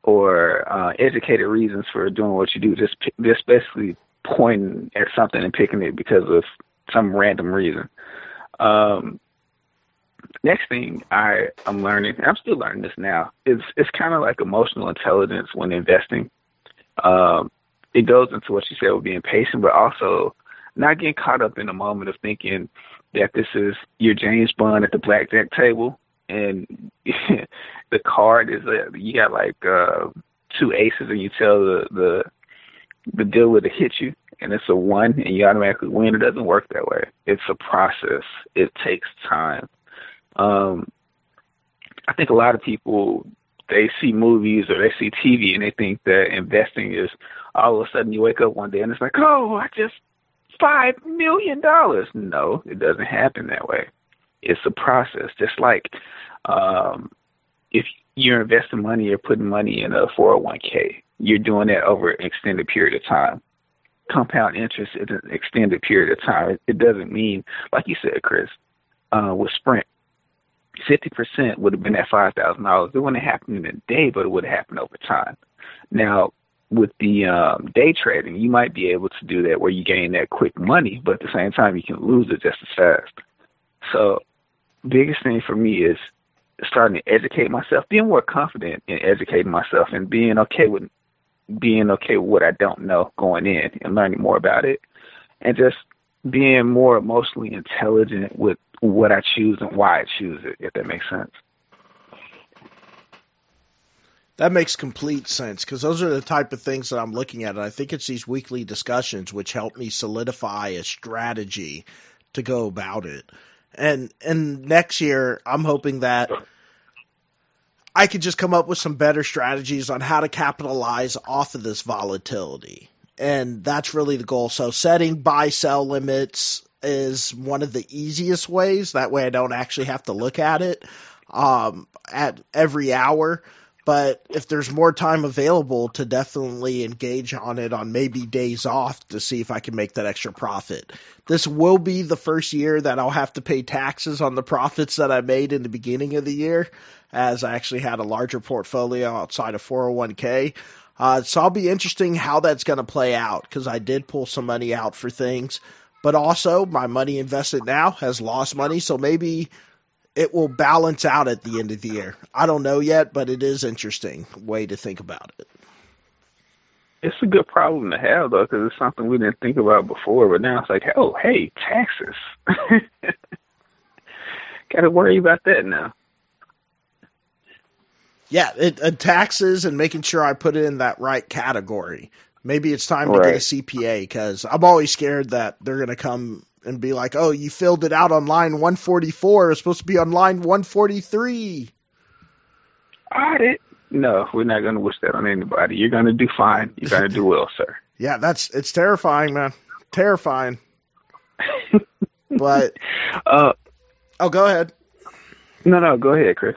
A: or uh, educated reasons for doing what you do. Just just basically pointing at something and picking it because of some random reason. Um, next thing I I'm learning, and I'm still learning this now, is it's kind of like emotional intelligence when investing. Um, it goes into what you said with being patient, but also not getting caught up in the moment of thinking that this is your James Bond at the blackjack table, and the card is a, you got like uh, two aces, and you tell the, the the dealer to hit you, and it's a one, and you automatically win. It doesn't work that way. It's a process. It takes time. Um, I think a lot of people, they see movies or they see T V and they think that investing is all of a sudden you wake up one day and it's like, oh, I just five million dollars. No, it doesn't happen that way. It's a process. Just like um, if you're investing money, you're putting money in a four oh one k. You're doing that over an extended period of time. Compound interest is an extended period of time. It, it doesn't mean, like you said, Chris, uh, with Sprint, fifty percent would have been at five thousand dollars. It wouldn't have happened in a day, but it would have happened over time. Now, with the um, day trading, you might be able to do that where you gain that quick money, but at the same time, you can lose it just as fast. So biggest thing for me is starting to educate myself, being more confident in educating myself and being okay with being okay with what I don't know going in and learning more about it, and just being more emotionally intelligent with what I choose and why I choose it, if that makes sense.
I: That makes complete sense, because those are the type of things that I'm looking at. And I think it's these weekly discussions which help me solidify a strategy to go about it. And and next year, I'm hoping that I could just come up with some better strategies on how to capitalize off of this volatility. And that's really the goal. So setting buy-sell limits is one of the easiest ways. That way I don't actually have to look at it um, at every hour. But if there's more time available, to definitely engage on it on maybe days off to see if I can make that extra profit. This will be the first year that I'll have to pay taxes on the profits that I made in the beginning of the year, as I actually had a larger portfolio outside of four oh one k. Uh, so I'll be interesting how that's going to play out, because I did pull some money out for things. But also, my money invested now has lost money, so maybe it will balance out at the end of the year. I don't know yet, but it is interesting way to think about it.
A: It's a good problem to have, though, because it's something we didn't think about before. But now it's like, oh, hey, taxes. Got to worry about that now.
I: Yeah, it, uh, taxes and making sure I put it in that right category. Maybe it's time to
A: right.
I: get a C P A, because I'm always scared that they're going to come and be like, oh, you filled it out on line one forty-four. It's supposed to be on line one forty-three.
A: Audit. No, we're not going to wish that on anybody. You're going to do fine. You're going to do well, sir.
I: Yeah, that's it's terrifying, man. Terrifying. But,
A: uh,
I: oh, go ahead.
A: No, no, go ahead, Chris.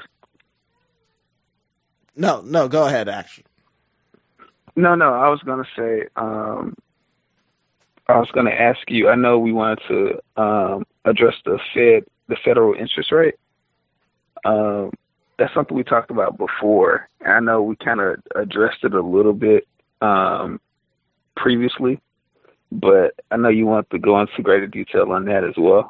I: No, no, go ahead, actually.
A: No, no, I was going to say, um, I was going to ask you, I know we wanted to um, address the Fed, the federal interest rate. Um, that's something we talked about before. And I know we kind of addressed it a little bit um, previously, but I know you want to go into greater detail on that as well.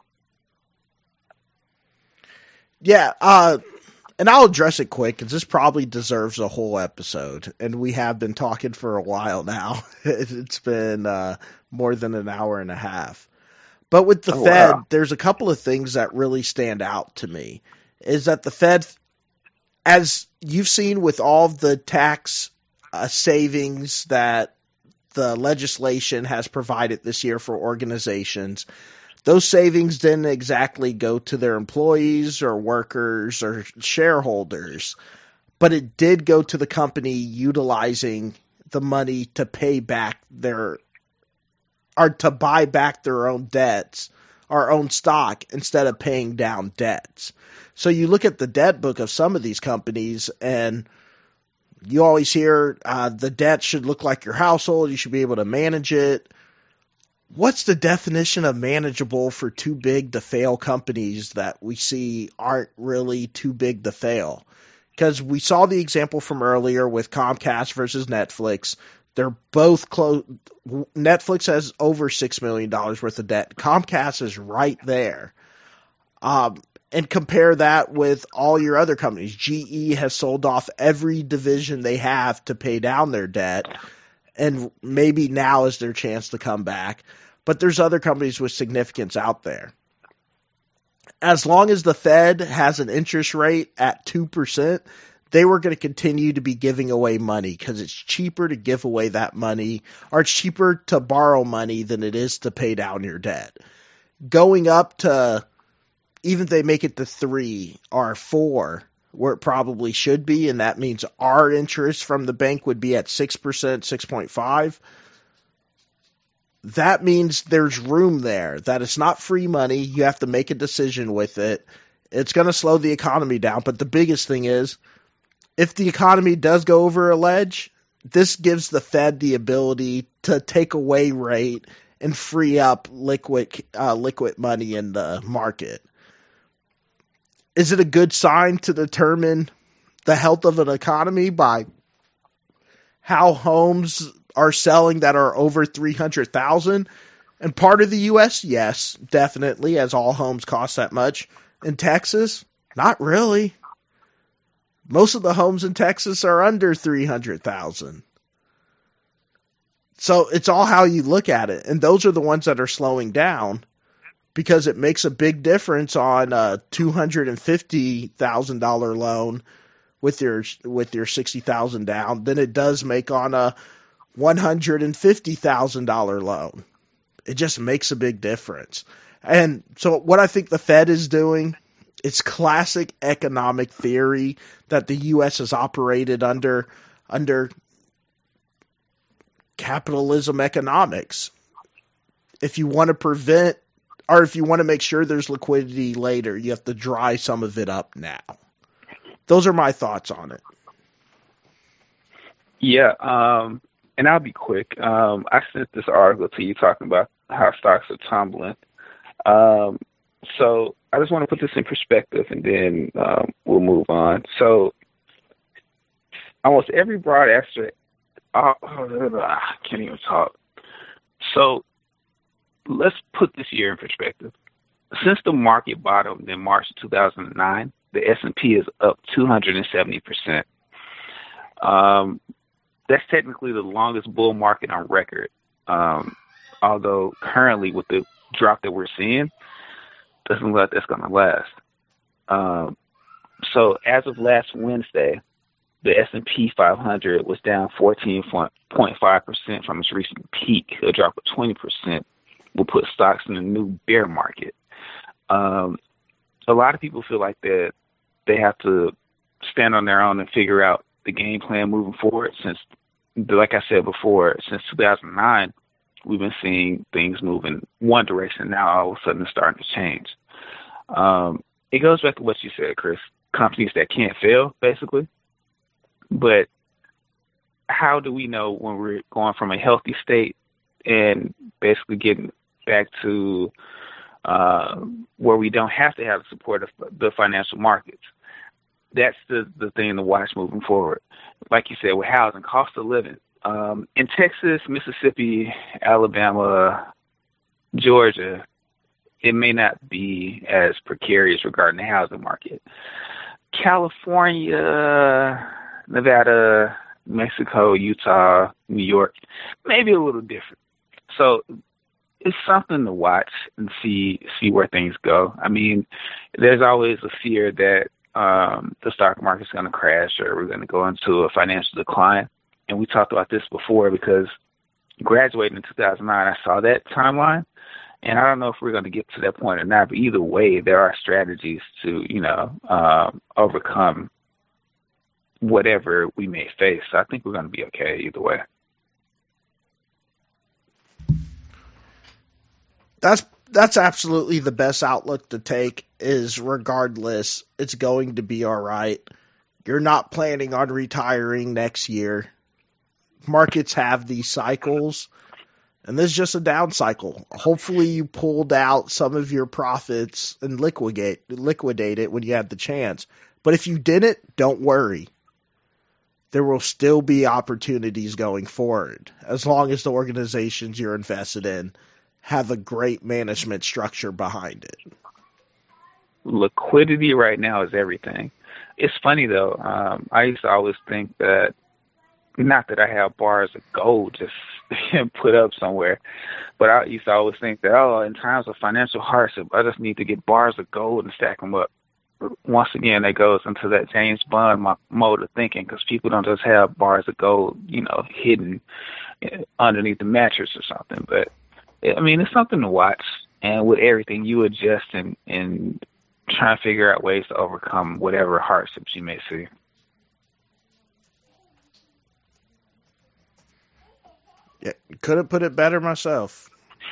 I: Yeah, uh, and I'll address it quick, because this probably deserves a whole episode, and we have been talking for a while now. It's been uh, more than an hour and a half. But with the
A: oh,
I: Fed,
A: wow.
I: there's a couple of things that really stand out to me, is that the Fed, as you've seen with all of the tax uh, savings that the legislation has provided this year for organizations, those savings didn't exactly go to their employees or workers or shareholders, but it did go to the company utilizing the money to pay back their, or to buy back their own debts, our own stock, instead of paying down debts. So you look at the debt book of some of these companies, and you always hear uh, the debt should look like your household. You should be able to manage it. What's the definition of manageable for too big to fail companies that we see aren't really too big to fail? Because we saw the example from earlier with Comcast versus Netflix. They're both close. Netflix has over six million dollars worth of debt. Comcast is right there. Um, and compare that with all your other companies. G E has sold off every division they have to pay down their debt. And maybe now is their chance to come back. But there's other companies with significance out there. As long as the Fed has an interest rate at two percent, they were going to continue to be giving away money because it's cheaper to give away that money, or it's cheaper to borrow money than it is to pay down your debt. Going up to, even if they make it to three or four, where it probably should be, and that means our interest from the bank would be at six percent, six point five. That means there's room there, that it's not free money. You have to make a decision with it. It's going to slow the economy down. But the biggest thing is, if the economy does go over a ledge, this gives the Fed the ability to take away rate and free up liquid uh, liquid money in the market. Is it a good sign to determine the health of an economy by how homes are selling that are over three hundred thousand? And part of the U S, yes, definitely, as all homes cost that much. In Texas, not really. Most of the homes in Texas are under three hundred thousand. So it's all how you look at it. And those are the ones that are slowing down, because it makes a big difference on a two hundred fifty thousand dollars loan with your with your sixty thousand dollars down than it does make on a one hundred fifty thousand dollars loan. It just makes a big difference. And so what I think the Fed is doing, it's classic economic theory that the U S has operated under under capitalism economics. If you want to prevent, or if you want to make sure there's liquidity later, you have to dry some of it up now. Those are my thoughts on it.
A: Yeah, um, and I'll be quick. Um, I sent this article to you talking about how stocks are tumbling. Um, so I just want to put this in perspective, and then um, we'll move on. So almost every broadcaster, oh, I can't even talk. So let's put this year in perspective. Since the market bottomed in March two thousand nine, the S and P is up two hundred seventy percent. Um, that's technically the longest bull market on record. Um, although currently with the drop that we're seeing, doesn't look like that's going to last. Um, so as of last Wednesday, the S and P five hundred was down fourteen point five percent from its recent peak. A drop of twenty percent will put stocks in a new bear market. Um, a lot of people feel like that they have to stand on their own and figure out the game plan moving forward. Since, like I said before, since two thousand nine, we've been seeing things move in one direction. Now all of a sudden it's starting to change. Um, it goes back to what you said, Chris. Companies that can't fail, basically. But how do we know when we're going from a healthy state and basically getting back to uh, where we don't have to have the support of the financial markets? That's the, the thing to watch moving forward. Like you said, with housing, cost of living. Um, in Texas, Mississippi, Alabama, Georgia, it may not be as precarious regarding the housing market. California, Nevada, Mexico, Utah, New York, maybe a little different. So it's something to watch and see see where things go. I mean, there's always a fear that um, the stock market's going to crash or we're going to go into a financial decline. And we talked about this before because graduating in two thousand nine, I saw that timeline. And I don't know if we're going to get to that point or not, but either way, there are strategies to, you know, um, overcome whatever we may face. So I think we're going to be okay either way.
I: That's that's absolutely the best outlook to take, is regardless, it's going to be all right. You're not planning on retiring next year. Markets have these cycles, And this is just a down cycle. Hopefully you pulled out some of your profits and liquidate liquidate it when you had the chance. But if you didn't, don't worry. There will still be opportunities going forward, as long as the organizations you're invested in have a great management structure behind it.
A: Liquidity right now is everything. It's funny, though. Um, I used to always think that, not that I have bars of gold just put up somewhere, but I used to always think that, oh, in times of financial hardship, I just need to get bars of gold and stack them up. Once again, that goes into that James Bond mo- mode of thinking, because people don't just have bars of gold, you know, hidden underneath the mattress or something. But, I mean, it's something to watch. And with everything, you adjust and, and try to figure out ways to overcome whatever hardships you may see.
I: Yeah, couldn't put it better myself.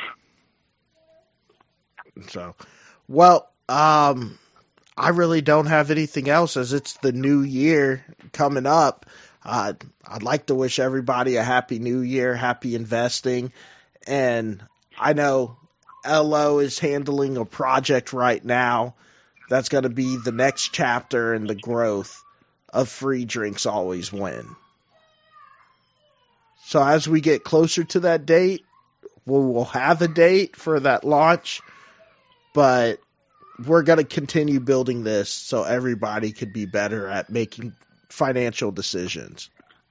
I: So, well, um... I really don't have anything else, as it's the new year coming up. Uh, I'd like to wish everybody a happy new year, happy investing. And I know L O is handling a project right now that's going to be the next chapter in the growth of Free Drinks Always Win. So as we get closer to that date, we will have a date for that launch, but we're going to continue building this so everybody could be better at making financial decisions.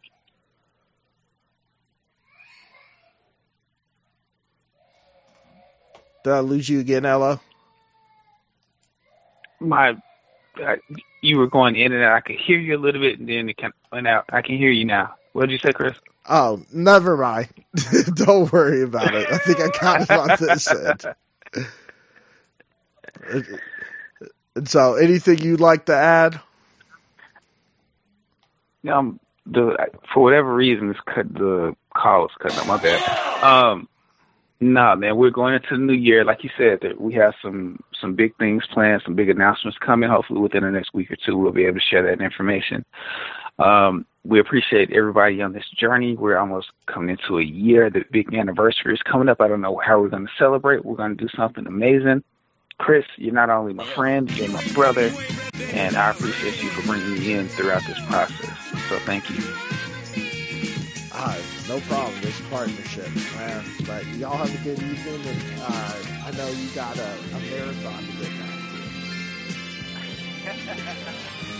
I: Did I lose you again, Ella?
A: My, I, you were going in and out. I could hear you a little bit, and then it went out. I can hear you now. What did you say, Chris?
I: Oh, never mind. Don't worry about it. I think I got it on this end. And so, anything you'd like to add?
A: Um, the for whatever reason, it's cut, the call was cutting up. My bad. Um, no, nah, man, we're going into the new year. Like you said, that we have some some big things planned, some big announcements coming. Hopefully, within the next week or two, we'll be able to share that information. Um, we appreciate everybody on this journey. We're almost coming into a year. The big anniversary is coming up. I don't know how we're going to celebrate. We're going to do something amazing. Chris, you're not only my friend, you're my brother, and I appreciate you for bringing me in throughout this process. So thank you.
I: Uh, no problem. It's a partnership, man. But y'all have a good evening, and uh, I know you got a, a marathon to get done.